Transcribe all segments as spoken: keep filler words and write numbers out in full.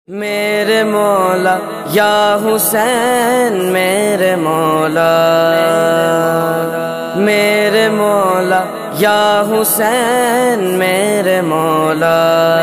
میرے مولا یا حسین میرے مولا، میرے مولا یا حسین میرے مولا،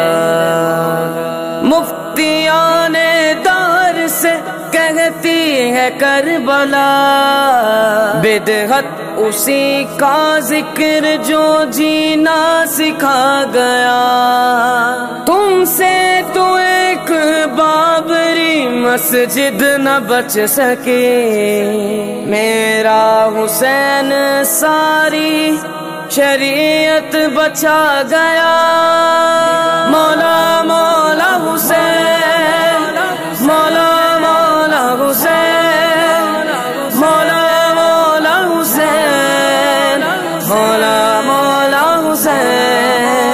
مفتیان دار سے کہتی ہے کربلا، بدعت اسی کا ذکر جو جینا سکھا گیا، تم سے تو ایک بابری مسجد نہ بچ سکی، میرا حسین ساری شریعت بچا گیا، مولا مولا حسین، مولا مولا حسین، مولا مولا حسین، مولا مولا حسین،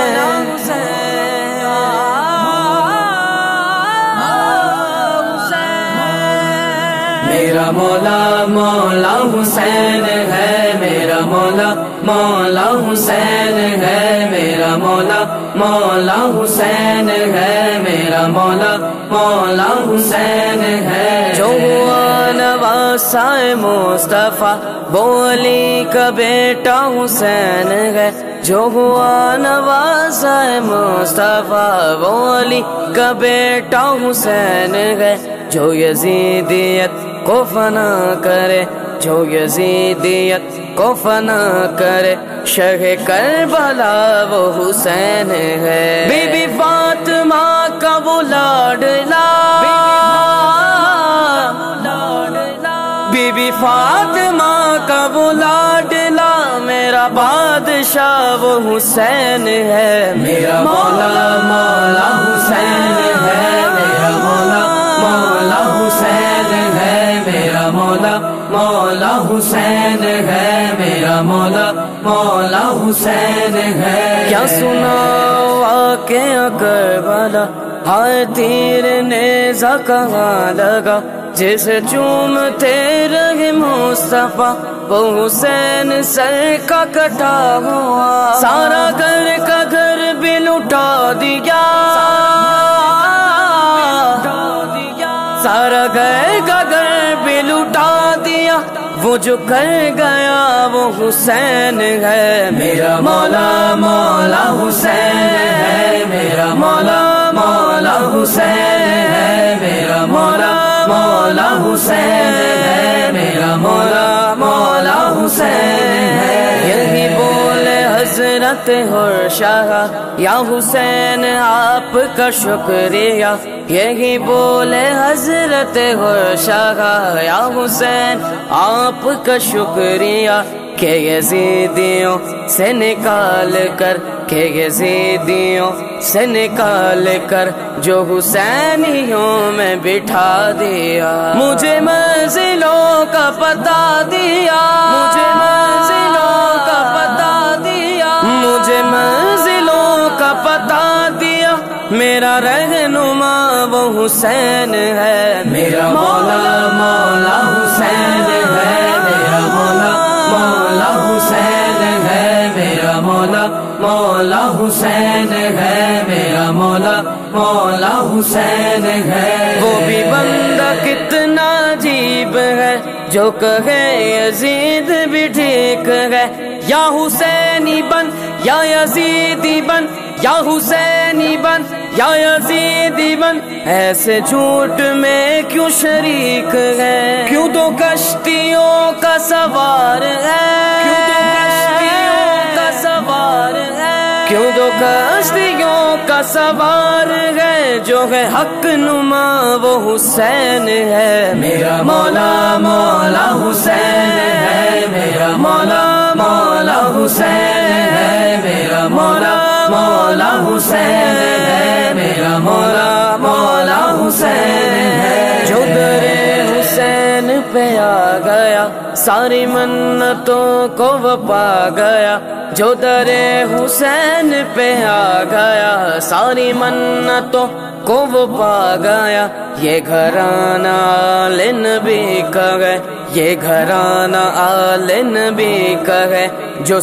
میرا مولا مولا حسین ہے، میرا مولا مولا حسین ہے، میرا مولا مولا حسین ہے، میرا مولا مولا حسین ہے، جو ہوا نواسائے مصطفیٰ بولی کا بیٹا حسین ہے، جو ہوا نواسائے مصطفیٰ بولی کا بیٹا حسین ہے، جو یزیدیت کو فنا کرے، جو یزیدیت کو فنا کرے، شہ کربلا وہ حسین ہے، بی بی فاطمہ کا وہ لاڈلا، بی بی فاطمہ کا وہ لاڈلا، میرا بادشاہ وہ حسین ہے، میرا مولا مولا حسین ہے، میرا مولا مولا حسین ہے، میرا مولا مولا حسین ہے، میرا مولا مولا حسین ہے، کیا سنا واقعہ کربلا، ہائے تیر نیزہ کہاں لگا، جسے چومتے رہے مصطفیٰ وہ حسین سر کا کٹا ہوا، سارا گھر کا گھر بھی لٹا دیا، سارا گھر کا گھر بھی لٹا دیا، وہ جو کر گیا وہ حسین ہے، میرا مولا مولا حسین ہے، میرا مولا مولا حسین ہے، میرا مولا مولا حسین ہے، میرا مولا مولا حسین ہے، یہی بولے حضرت ہرشاہ یا حسین آپ کا شکریہ، یہی بولے حضرت ہرشاہ یا حسین آپ کا شکریہ، کہ یزیدیوں سے نکال کر، کہ یزیدیوں سے نکال کر جو حسینیوں میں بٹھا دیا، مجھے منزلوں کا پتہ دیا، مجھے منزلوں کا پتہ دیا، مجھے منزلوں کا پتہ دیا، میرا رہنما وہ حسین ہے، میرا مولا مولا حسین ہے، میرا مولا مولا حسین ہے، میرا مولا مولا حسین ہے، میرا مولا مولا حسین ہے، وہ بھی بندہ کتنا عجیب ہے جو کہے یزید بھی ٹھیک ہے، یا حسینی بن یا یزیدی بن، یا حسینی بن یا یزیدی بن، ایسے جھوٹ میں کیوں شریک ہے، کیوں تو کشتیوں کا سوار ہے، کیوں تو کشتیوں کا سوار ہے، کیوں تو کشتیوں کا سوار ہے، جو ہے حق نما وہ حسین ہے، میرا مولا مولا حسین ہے، میرا مولا مولا حسین ہے، میرا مولا مولا حسین ہے، میرا مولا مولا حسین ہے، جو در حسین پہ آ گیا ساری منتوں کو وہ پا گیا، جو در حسین پہ آ گیا ساری منتوں کو وہ پا گیا، یہ گھرانہ آل نبی کا ہے، یہ گھرانہ آل نبی کا ہے، جو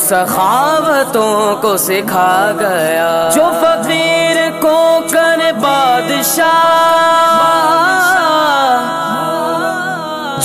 سخاوتوں کو سکھا گیا، جو فقیر کو کر بادشاہ،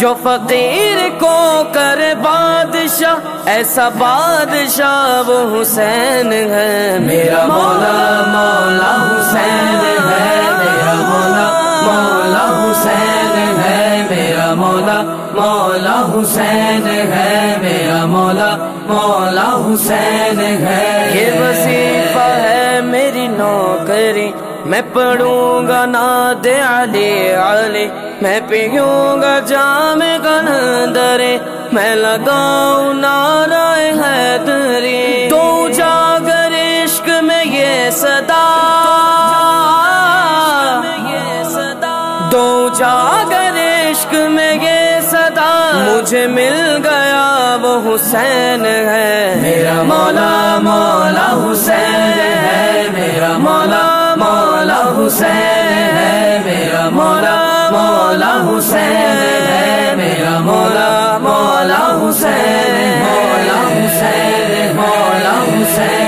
جو فقیر کو کرے بادشاہ ایسا بادشاہ وہ حسین ہے میرا مولا مولا حسین ہے میرا مولا مولا حسین ہے میرا مولا مولا حسین ہے میرا مولا مولا حسین ہے یہ وظیفہ ہے میری نوکری میں پڑھوں گا نعت علی علی میں پیوں گا جام قلندرے میں لگاؤں نعرہ حیدری تو جاگر عشق میں یہ صدا دو جاگر عشق میں یہ صدا مجھے مل گیا وہ حسین ہے میرا مولا مولا حسین ہے میرا مولا مولا حسین ہے میرا مولا مولا حسین ہے میرا مولا مولا حسین مولا حسین مولا حسین